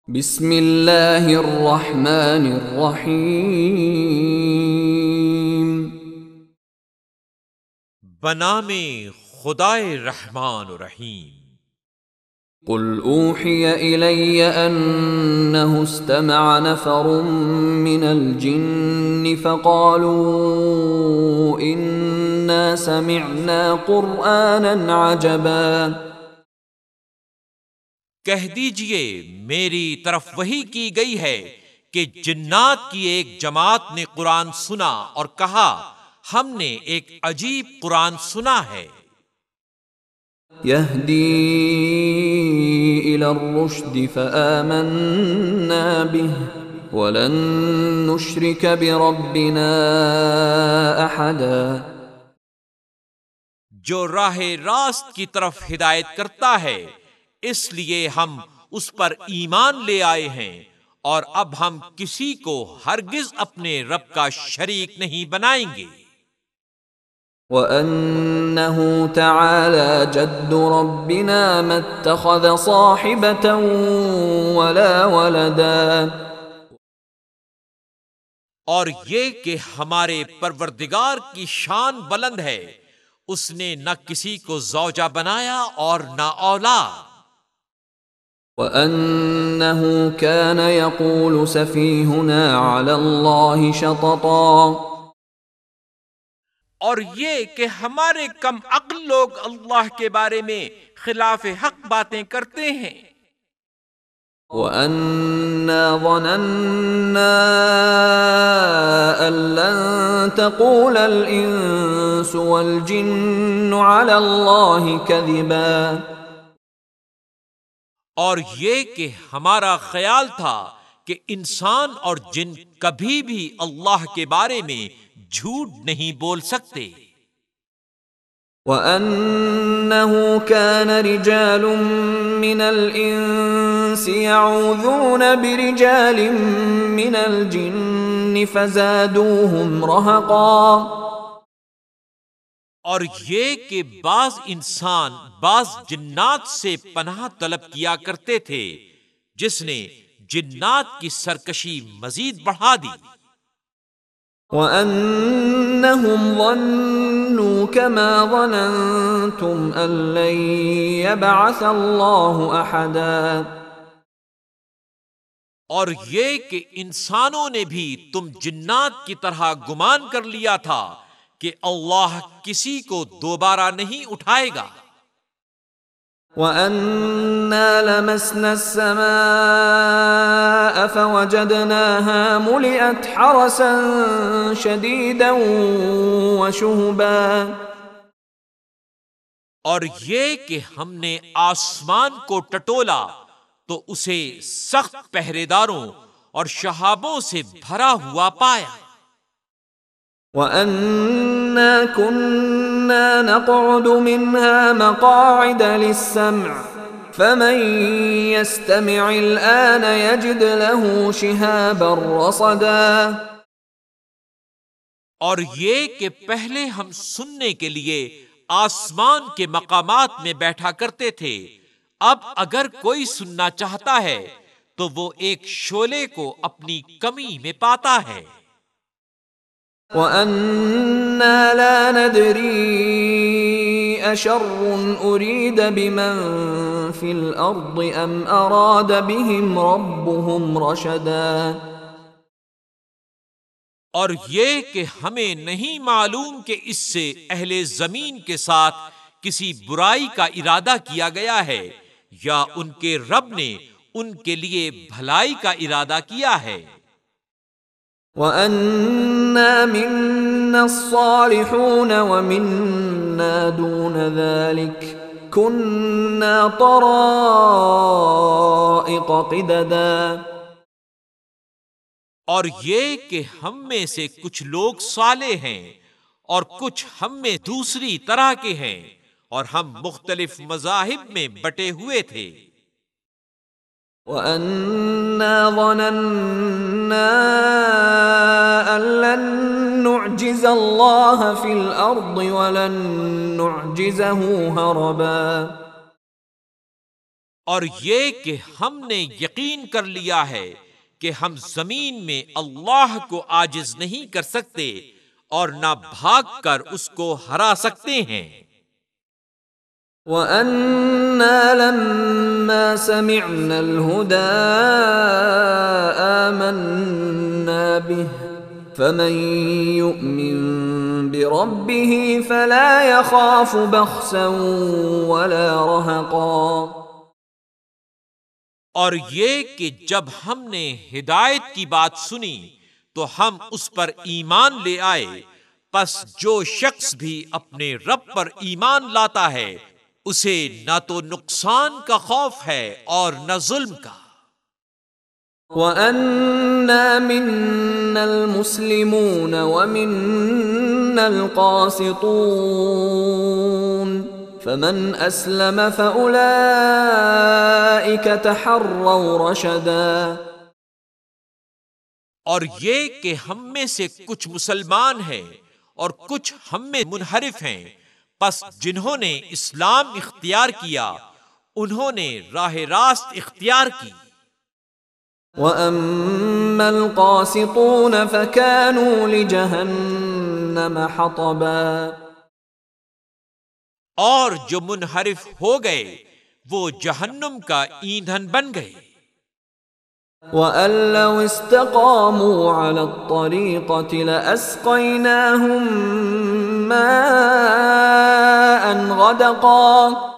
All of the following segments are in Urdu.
بسم اللہ الرحمن الرحیم۔ بنام خدائے رحمان و رحیم۔ قل اوحی الی انہ استمع نفر من الجن فقالوا انا سمعنا قرآنا عجبا۔ کہہ دیجئے میری طرف وحی کی گئی ہے کہ جنات کی ایک جماعت نے قرآن سنا اور کہا ہم نے ایک عجیب قرآن سنا ہے۔ یہدی الی الرشد فآمنا به ولن نشرک بربنا احدا۔ جو راہ راست کی طرف ہدایت کرتا ہے اس لیے ہم اس پر ایمان لے آئے ہیں، اور اب ہم کسی کو ہرگز اپنے رب کا شریک نہیں بنائیں گے۔ وَأَنَّهُ تَعَالَى جَدُّ رَبِّنَا مَا اتَّخَذَ صَاحِبَةً وَلَا وَلَدًا۔ اور یہ کہ ہمارے پروردگار کی شان بلند ہے، اس نے نہ کسی کو زوجہ بنایا اور نہ اولاد۔ وَأَنَّهُ كَانَ يَقُولُ سَفِيهُنَا عَلَى اللَّهِ شَطَطًا۔ اور یہ کہ ہمارے کم عقل لوگ اللہ کے بارے میں خلاف حق باتیں کرتے ہیں۔ وَأَنَّا ظَنَنَّا أَن لَّن تَقُولَ الْإِنسُ وَالْجِنُّ عَلَى اللَّهِ كَذِبًا۔ اور یہ کہ ہمارا خیال تھا کہ انسان اور جن کبھی بھی اللہ کے بارے میں جھوٹ نہیں بول سکتے۔ وَأَنَّهُ كَانَ رِجَالٌ مِّنَ الْإِنسِ يَعُوذُونَ بِرِجَالٍ مِّنَ الْجِنِّ فَزَادُوهُمْ رَهَقًا۔ اور یہ کہ بعض انسان بعض جنات سے پناہ طلب کیا کرتے تھے، جس نے جنات کی سرکشی مزید بڑھا دی۔ وَأَنَّهُمْ ظَنُّوا كَمَا ظَنَنْتُمْ أَن لَّن يَبْعَثَ اللَّهُ أَحَدًا۔ اور یہ کہ انسانوں نے بھی تم جنات کی طرح گمان کر لیا تھا کہ اللہ کسی کو دوبارہ نہیں اٹھائے گا۔ وَأَنَّا لَمَسْنَا السَّمَاءَ فَوَجَدْنَاهَا مُلِئَتْ حَرَسًا شَدِيدًا وَشُهُبًا۔ اور یہ کہ ہم نے آسمان کو ٹٹولا تو اسے سخت پہرے داروں اور شہابوں سے بھرا ہوا پایا۔ وَأَنَّا كُنَّا نَقْعُدُ مِنْهَا مَقَاعِدَ لِلسَّمْعِ فَمَنْ يَسْتَمِعِ الْآنَ يَجِدْ لَهُ شِهَابًا رَّصَدًا۔ اور یہ کہ پہلے ہم سننے کے لیے آسمان کے مقامات میں بیٹھا کرتے تھے، اب اگر کوئی سننا چاہتا ہے تو وہ ایک شعلے کو اپنی کمی میں پاتا ہے۔ وَأَنَّا لَا نَدْرِي أَشَرٌّ أُرِيدَ بِمَن فِي الْأَرْضِ أَمْ أَرَادَ بِهِمْ رَبُّهُمْ رَشَدًا۔ اور یہ کہ ہمیں نہیں معلوم کہ اس سے اہل زمین کے ساتھ کسی برائی کا ارادہ کیا گیا ہے یا ان کے رب نے ان کے لیے بھلائی کا ارادہ کیا ہے۔ وَأَنَّا مِنَّا الصَّالِحُونَ وَمِنَّا دُونَ ذَلِكَ كُنَّا طَرَائِقَ قِدَدًا۔ اور یہ کہ ہم میں سے کچھ لوگ صالح ہیں اور کچھ ہم میں دوسری طرح کے ہیں، اور ہم مختلف مذاہب میں بٹے ہوئے تھے۔ وَأَنَّا ظَنَنَّا أَن لَّن نُّعْجِزَ اللَّهَ فِي الْأَرْضِ وَلَن نُّعْجِزَهُ هَرَبًا۔ اور یہ کہ ہم نے یقین کر لیا ہے کہ ہم زمین میں اللہ کو عاجز نہیں کر سکتے اور نہ بھاگ کر اس کو ہرا سکتے ہیں۔ وَأَنَّا لَمَّا سَمِعْنَا الْهُدَىٰ آمَنَّا بِهِ فَمَن يُؤْمِن بِرَبِّهِ فَلَا يَخَافُ بَخْسًا وَلَا رَهَقًا۔ اور یہ کہ جب ہم نے ہدایت کی بات سنی تو ہم اس پر ایمان لے آئے، پس جو شخص بھی اپنے رب پر ایمان لاتا ہے اسے نہ تو نقصان کا خوف ہے اور نہ ظلم کا۔ وَأَنَّا مِنَّا الْمُسْلِمُونَ وَمِنَّا الْقَاسِطُونَ فَمَنْ أَسْلَمَ فَأُولَئِكَ تَحَرَّوْا رَشَدًا۔ اور یہ کہ ہم میں سے کچھ مسلمان ہیں اور کچھ ہم میں منحرف ہیں، پس جنہوں نے اسلام اختیار کیا انہوں نے راہ راست اختیار کی۔ وَأَمَّا الْقَاسِطُونَ فَكَانُوا لِجَهَنَّمَ حَطَبًا۔ اور جو منحرف ہو گئے وہ جہنم کا ایندھن بن گئے۔ وَأَن لَّوْ اسْتَقَامُوا عَلَى الطَّرِيقَةِ لَأَسْقَيْنَاهُم مَّاءً غَدَقًا۔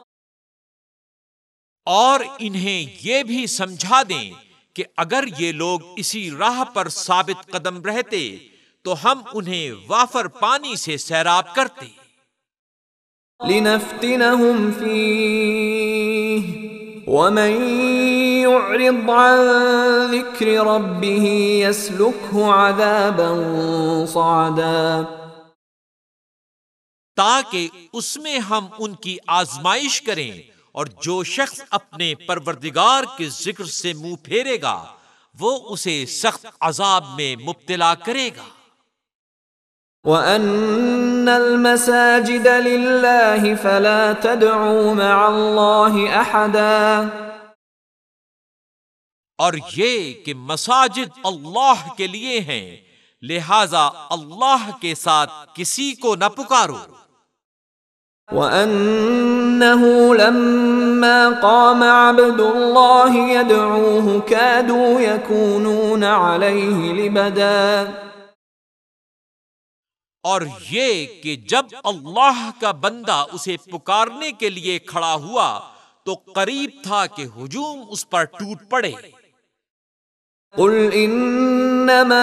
اور انہیں یہ بھی سمجھا دیں کہ اگر یہ لوگ اسی راہ پر ثابت قدم رہتے تو ہم انہیں وافر پانی سے سیراب کرتے۔ لِنَفْتِنَهُمْ فِيهِ وَمَن يُعْرِضْ عَن ذِكْرِ رَبِّهِ يَسْلُكْهُ عَذَابًا صَعَدًا۔ تاکہ اس میں ہم ان کی آزمائش کریں، اور جو شخص اپنے پروردگار کے ذکر سے منہ پھیرے گا وہ اسے سخت عذاب میں مبتلا کرے گا۔ وَأَنَّ الْمَسَاجِدَ لِلَّهِ فَلَا تَدْعُوا مَعَ اللَّهِ أَحَدًا۔ اور یہ کہ مساجد اللہ کے لیے ہیں، لہذا اللہ کے ساتھ کسی کو نہ پکارو۔ وَأَنَّهُ لَمَّا قَامَ عَبْدُ اللَّهِ يَدْعُوهُ كَادُوا يَكُونُونَ عَلَيْهِ لِبَدًا۔ اور یہ کہ جب اللہ کا بندہ اسے پکارنے کے لیے کھڑا ہوا تو قریب تھا کہ ہجوم اس پر ٹوٹ پڑے۔ قُلْ إِنَّمَا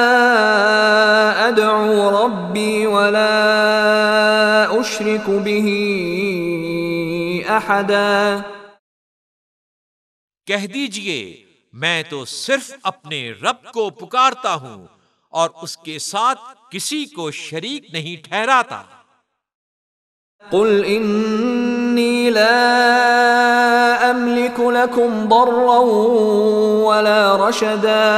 أَدْعُو رَبِّي وَلَا أُشْرِكُ بِهِ أَحَدًا۔ کہہ دیجئے میں تو صرف اپنے رب کو پکارتا ہوں اور اس کے ساتھ کسی کو شریک نہیں ٹھہراتا۔ قُلْ إِنِّي لَا أَمْلِكُ لَكُمْ ضَرًّا وَلَا رَشَدًا۔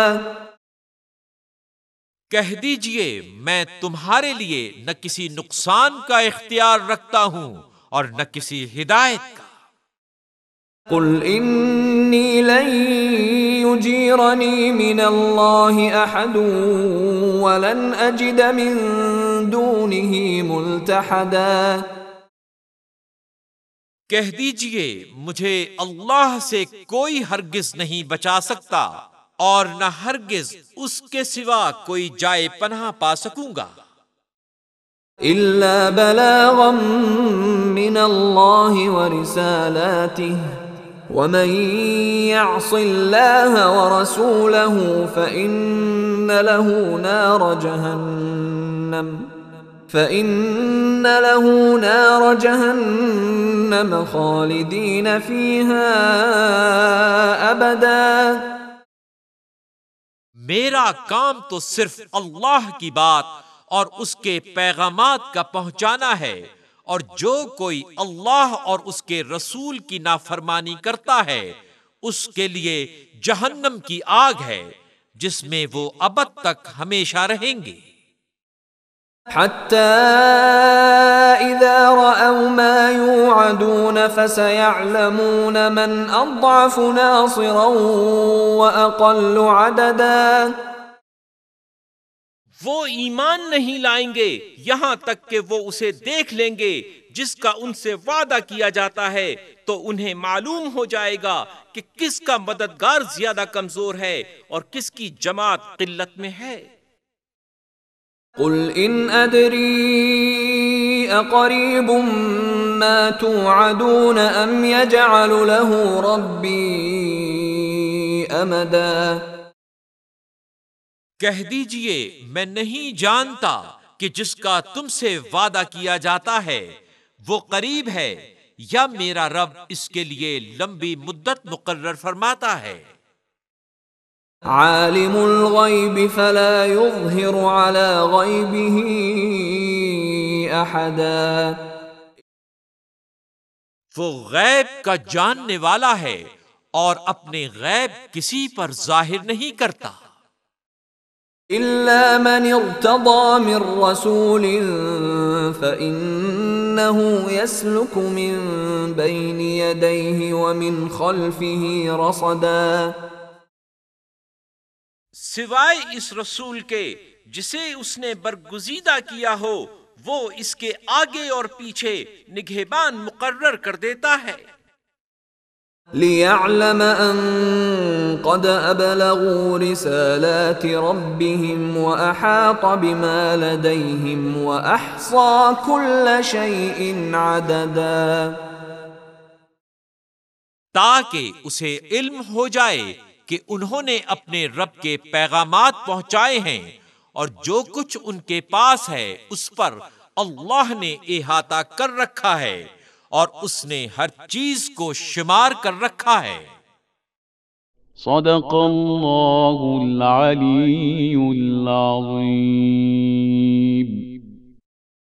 کہہ دیجئے میں تمہارے لیے نہ کسی نقصان کا اختیار رکھتا ہوں اور نہ کسی ہدایت کا۔ قُلْ إِنِّي لَن يُجِيرَنِي مِنَ اللَّهِ أَحَدٌ وَلَنْ أَجِدَ مِن دُونِهِ مُلْتَحَدًا۔ کہہ دیجئے مجھے اللہ سے کوئی ہرگز نہیں بچا سکتا اور نہ ہرگز اس کے سوا کوئی جائے پناہ پا سکوں گا۔ إِلَّا بَلَاغًا مِّنَ اللَّهِ وَرِسَالَاتِهِ وَمَن يَعْصِ اللَّهَ وَرَسُولَهُ فَإِنَّ لَهُ نَارَ جَهَنَّمَ خَالِدِينَ فِيهَا أَبَدًا۔ میرا کام تو صرف اللہ کی بات اور اس کے پیغامات کا پہنچانا ہے، اور جو کوئی اللہ اور اس کے رسول کی نافرمانی کرتا ہے اس کے لیے جہنم کی آگ ہے جس میں وہ ابد تک ہمیشہ رہیں گے۔ حتى إذا رأوا ما يوعدون فسيعلمون من أضعف ناصرا وأقل عددا. وہ ایمان نہیں لائیں گے یہاں تک کہ وہ اسے دیکھ لیں گے جس کا ان سے وعدہ کیا جاتا ہے، تو انہیں معلوم ہو جائے گا کہ کس کا مددگار زیادہ کمزور ہے اور کس کی جماعت قلت میں ہے۔ قل إن أدري أقريب ما توعدون أم يجعل له ربي أمدا. کہہ دیجئے میں نہیں جانتا کہ جس کا تم سے وعدہ کیا جاتا ہے وہ قریب ہے یا میرا رب اس کے لیے لمبی مدت مقرر فرماتا ہے۔ عالم الغیب فلا يظہر على غیبه احدا. وہ غیب کا جاننے والا ہے اور اپنے غیب کسی پر ظاہر نہیں کرتا۔ إلا من ارتضى من رسول فإنه يسلك من بين يديه ومن خلفه رصدا. سوائے اس رسول کے جسے اس نے برگزیدہ کیا ہو، وہ اس کے آگے اور پیچھے نگہبان مقرر کر دیتا ہے۔ لِيَعْلَمَ أَن قَدْ أَبْلَغُوا رِسَالَاتِ رَبِّهِمْ وَأَحَاطَ بِمَا لَدَيْهِمْ وَأَحْصَى كُلَّ شَيْءٍ عَدَدًا. تاکہ اسے علم ہو جائے کہ انہوں نے اپنے رب کے پیغامات پہنچائے ہیں اور جو کچھ ان کے پاس ہے اس پر اللہ نے احاطہ کر رکھا ہے اور اس نے ہر چیز کو شمار کر رکھا ہے۔ صدق اللہ العلی العظیم۔